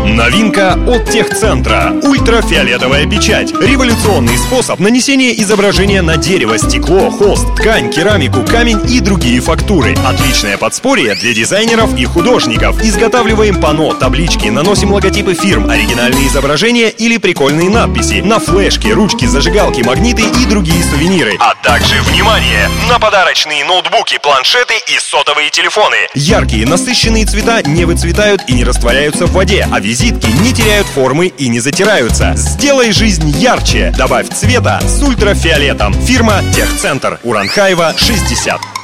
Новинка от Техцентра. Ультрафиолетовая печать. Революционный способ нанесения изображения на дерево, стекло, холст, ткань, керамику, камень и другие фактуры. Отличное подспорье для дизайнеров и художников. Изготавливаем панно, таблички, наносим логотипы фирм, оригинальные изображения или прикольные надписи на флешки, ручки, зажигалки, магниты и другие сувениры. А также, внимание, на подарочные ноутбуки, планшеты и сотовые телефоны. Яркие, насыщенные цвета не выцветают и не растворяются в воде, а визитки не теряют формы и не затираются. Сделай жизнь ярче. Добавь цвета с ультрафиолетом. Фирма Техцентр. Уранхаева, 60.